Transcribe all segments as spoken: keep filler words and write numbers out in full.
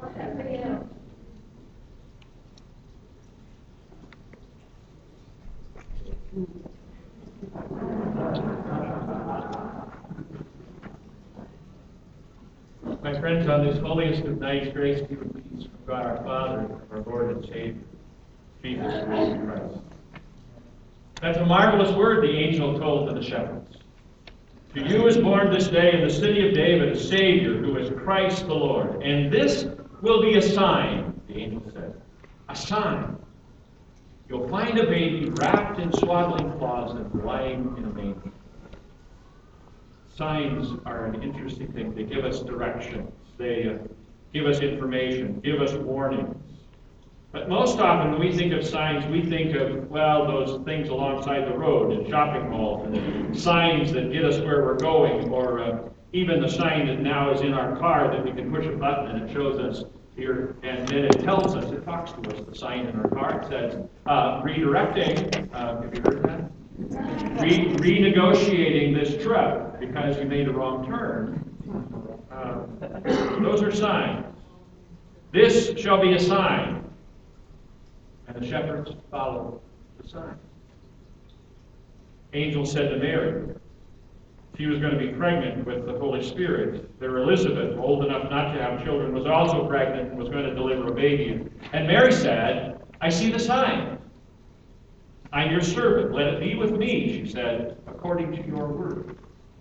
My friends, on this holiest of nights, grace be with peace from God our Father and from our Lord and Savior, Jesus Christ. That's a marvelous word the angel told to the shepherds. To you is born this day in the city of David a Savior, who is Christ the Lord. And this will be a sign, the angel said. A sign. You'll find a baby wrapped in swaddling cloths and lying in a manger. Signs are an interesting thing. They give us directions. They uh, give us information, give us warnings. But most often when we think of signs, we think of, well, those things alongside the road in shopping malls, and signs that get us where we're going, or uh, even the sign that now is in our car that we can push a button and it shows us here, and then it tells us, it talks to us, the sign in our car. It says, uh, redirecting, uh, have you heard that? Re- renegotiating this trip because you made a wrong turn. Uh, those are signs. This shall be a sign. And the shepherds followed the sign. Angel said to Mary, she was going to be pregnant with the Holy Spirit. Their Elizabeth, old enough not to have children, was also pregnant and was going to deliver a baby. And Mary said, I see the sign. I'm your servant. Let it be with me, she said, according to your word.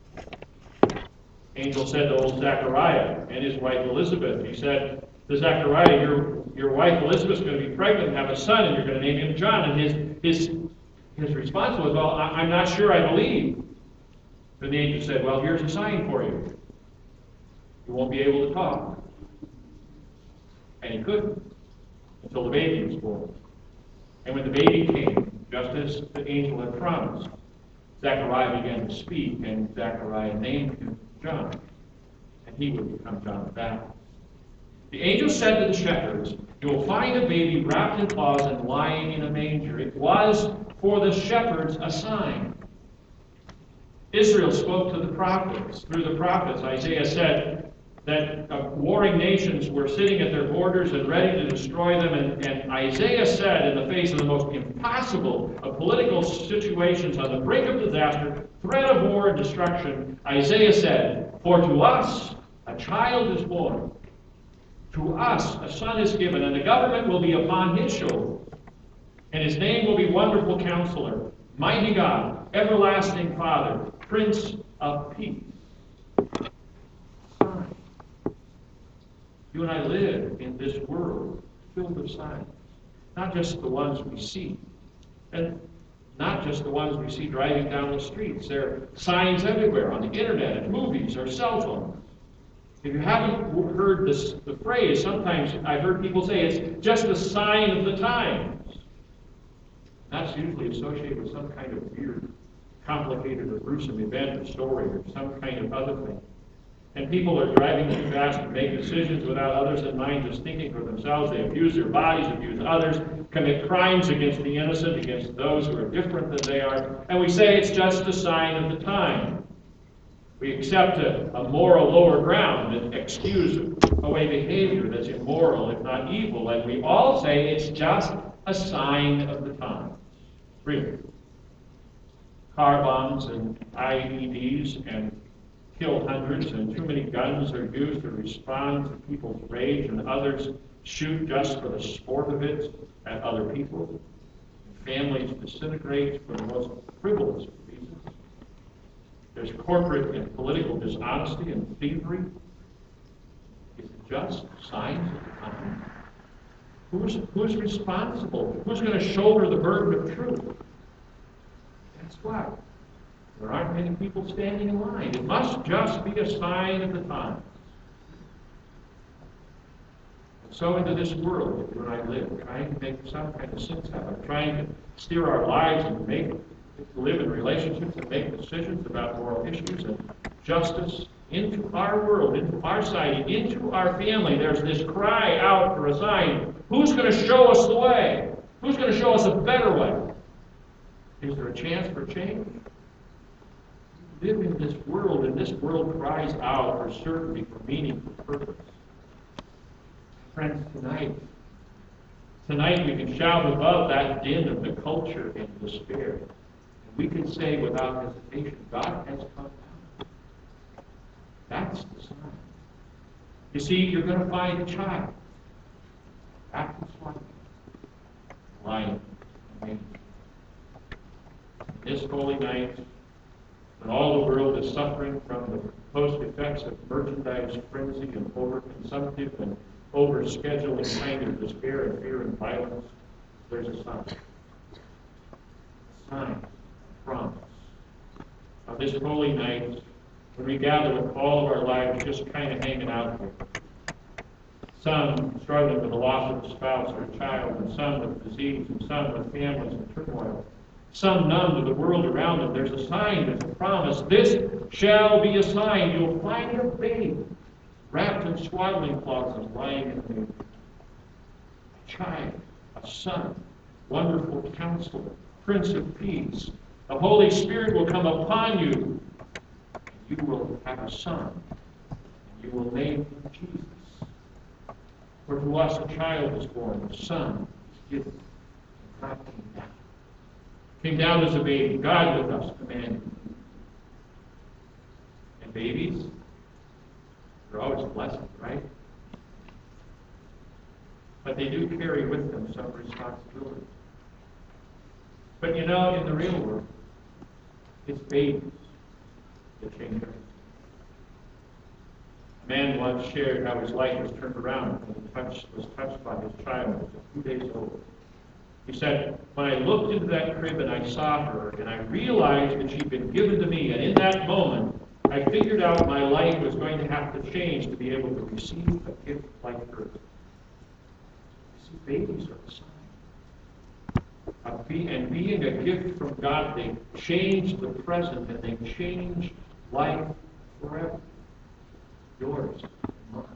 Angel said to old Zechariah and his wife Elizabeth, he said to Zechariah, your, your wife Elizabeth's going to be pregnant and have a son, and you're going to name him John. And his, his, his response was, well, I, I'm not sure I believe. And the angel said, well, here's a sign for you. You won't be able to talk. And he couldn't until the baby was born. And when the baby came, just as the angel had promised, Zechariah began to speak, and Zechariah named him John, and he would become John the Baptist. The angel said to the shepherds, you will find a baby wrapped in cloths and lying in a manger. It was for the shepherds a sign. Israel spoke to the prophets. Through the prophets, Isaiah said that uh, warring nations were sitting at their borders and ready to destroy them. And, and Isaiah said, in the face of the most impossible of political situations on the brink of disaster, threat of war and destruction, Isaiah said, for to us a child is born. To us a son is given, and the government will be upon his shoulders. And his name will be Wonderful Counselor, Mighty God, Everlasting Father, Prince of Peace. Signs. You and I live in this world filled with signs. Not just the ones we see. And not just the ones we see driving down the streets. There are signs everywhere on the internet and movies or cell phones. If you haven't heard this, the phrase, sometimes I've heard people say it's just a sign of the times. That's usually associated with some kind of weird, complicated or gruesome event or story or some kind of other thing. And people are driving too fast to make decisions without others in mind, just thinking for themselves. They abuse their bodies, abuse others, commit crimes against the innocent, against those who are different than they are. And we say it's just a sign of the time. We accept a, a moral lower ground and excuse away behavior that's immoral, if not evil. And we all say it's just a sign of the times. Really. Car bombs and I E Ds and kill hundreds, and too many guns are used to respond to people's rage, and others shoot just for the sport of it at other people. Families disintegrate for the most frivolous reasons. There's corporate and political dishonesty and thievery. Is it just signs of the time? Who's, who's responsible? Who's going to shoulder the burden of truth? Guess what? There aren't many people standing in line. It must just be a sign of the times. And so into this world that you and I live, trying to make some kind of sense out of it, trying to steer our lives and make live in relationships and make decisions about moral issues and justice into our world, into our society, into our family. There's this cry out for a sign. Who's going to show us the way? Who's going to show us a better way? Is there a chance for change? We live in this world, and this world cries out for certainty, for meaning, for purpose. Friends, tonight, tonight we can shout above that din of the culture and despair. And we can say without hesitation, God has come down. That's the sign. You see, you're going to find a child. After swine, lion, and manger. This holy night, when all the world is suffering from the post-effects of merchandise frenzy and overconsumptive and overscheduling kind of despair and fear and violence, there's a sign. A sign, a promise. On this holy night, when we gather with all of our lives just kind of hanging out here, some struggling with the loss of a spouse or a child, and some with disease, and some with families in turmoil, some numb to the world around them, there's a sign, there's a promise. This shall be a sign. You'll find a babe wrapped in swaddling cloths and lying in the manger. A child, a son, wonderful counselor, Prince of Peace. The Holy Spirit will come upon you. You will have a son, and you will name him Jesus. For to us a child is born, a son is given, and God came down. Came down as a baby, God with us, Emmanuel. And babies, they're always blessed, right? But they do carry with them some responsibility. But you know, in the real world, it's babies that change everything. A man once shared how his life was turned around when he touched, was touched by his child who was a few days old. He said, when I looked into that crib and I saw her, and I realized that she'd been given to me, and in that moment, I figured out my life was going to have to change to be able to receive a gift like hers. You see, babies are a sign. Of be, and being a gift from God, they change the present, and they change life forever. Yours and mine.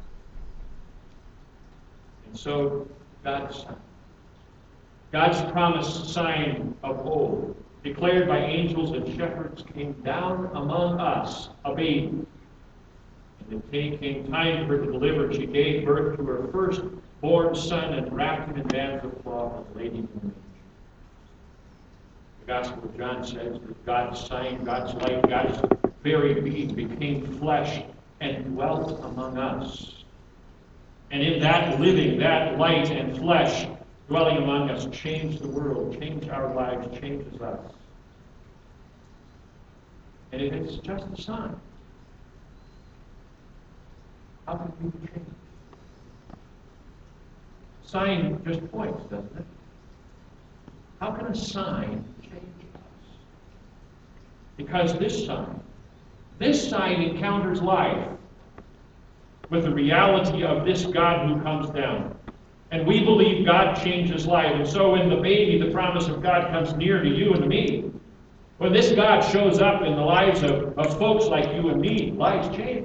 And so, God's sign. God's promised sign of old, declared by angels and shepherds, came down among us, a baby. And it came time for her to deliver. She gave birth to her firstborn son and wrapped him in bands of cloth and laid him in the manger. The Gospel of John says that God's sign, God's light, God's very being became flesh and dwelt among us. And in that living, that light and flesh dwelling among us, changed the world, changed our lives, changes us. And if it's just a sign, how can we be changed? Sign just points, doesn't it? How can a sign change us? Because this sign, this sign encounters life with the reality of this God who comes down. And we believe God changes life. And so when the baby, the promise of God, comes near to you and to me, when this God shows up in the lives of, of folks like you and me, lives change.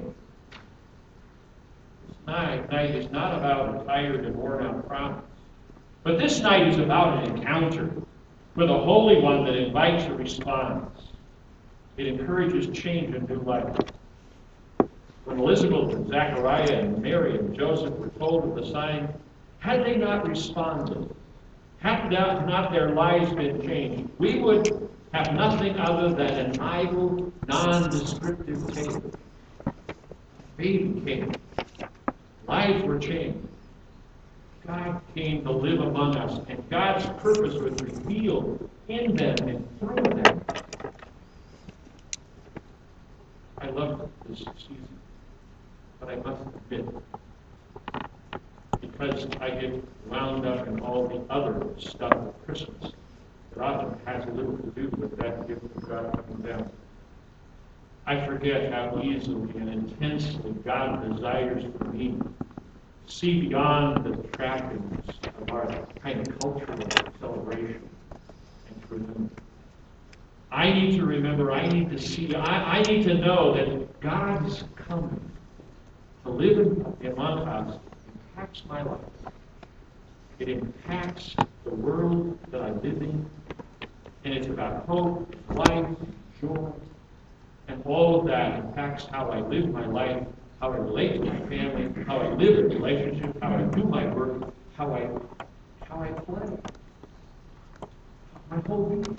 This night, night is not about a tired and worn out promise. But this night is about an encounter with a Holy One that invites a response. It encourages change and new life. When Elizabeth and Zechariah and Mary and Joseph were told of the sign, had they not responded, had not their lives been changed, we would have nothing other than an idle, non-descriptive tale. Baby came. Lives were changed. God came to live among us, and God's purpose was revealed in them and through them. I love this season, but I must admit, because I get wound up in all the other stuff of Christmas that often has a little to do with that gift of God coming down. I forget how easily and intensely God desires for me to see beyond the trappings of our kind of cultural celebration and to remember. I need to remember, I need to see, I, I need to know that God's coming to live among us impacts my life. It impacts the world that I live in. And it's about hope, life, joy, and all of that impacts how I live my life, how I relate to my family, how I live in relationship, how I do my work, how I how I play. My whole being.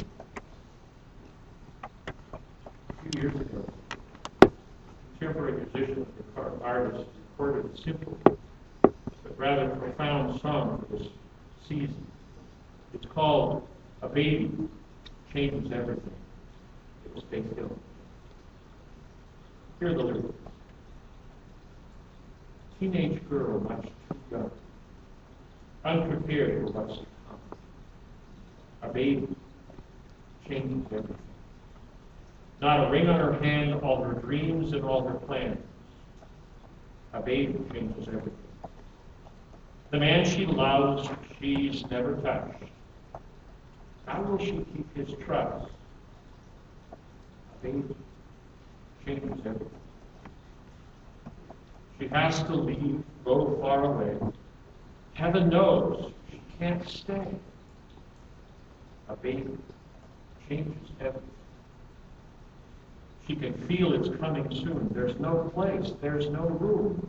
A few years ago, a contemporary musician and artist recorded a simple but rather profound song for this season. It's called A Baby Changes Everything. It was Faith Hill. Hear the lyrics. Teenage girl, much too young, unprepared for what's to come. A baby changes everything. Not a ring on her hand, all her dreams and all her plans. A baby changes everything. The man she loves, she's never touched. How will she keep his trust? A baby changes everything. She has to leave, go far away. Heaven knows she can't stay. A baby changes everything. She can feel it's coming soon. There's no place. There's no room.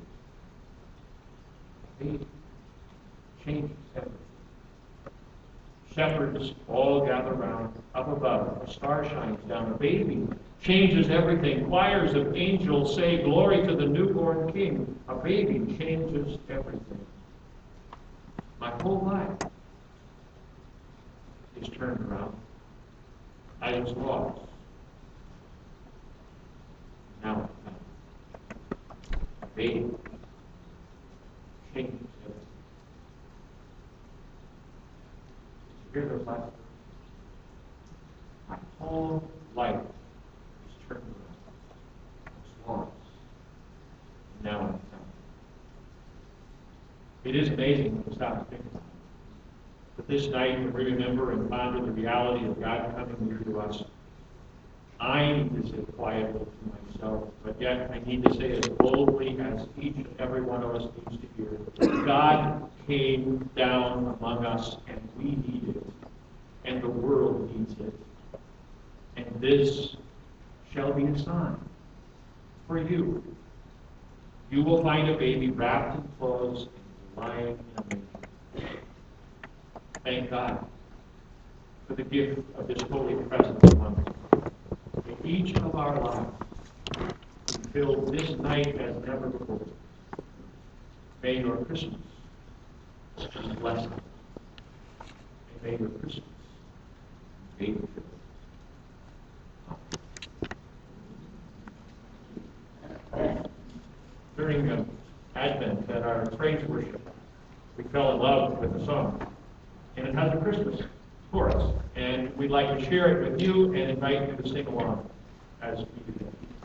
A baby changes everything. Shepherds all gather round. Up above, a star shines down. A baby changes everything. Choirs of angels say, glory to the newborn King. A baby changes everything. My whole life is turned around. I was lost. Now I'm found. A baby changes everything. Did you hear those last words? My whole life is turned around. I was lost. Now I'm found. It is amazing when we stop and think about it. But this night, when we remember and ponder the reality of God coming near to us, I need to say quietly to myself, but yet I need to say as boldly as each and every one of us needs to hear. God came down among us, and we need it, and the world needs it. And this shall be a sign for you. You will find a baby wrapped in clothes and lying in a manger. Thank God for the gift of this holy presence among us. May each of our lives be filled this night as never before. May your Christmas be blessed. And may your Christmas be filled. During uh, Advent at our praise worship, we fell in love with the song. And it has a Christmas chorus. And we'd like to share it with you and invite you to sing along as we do that.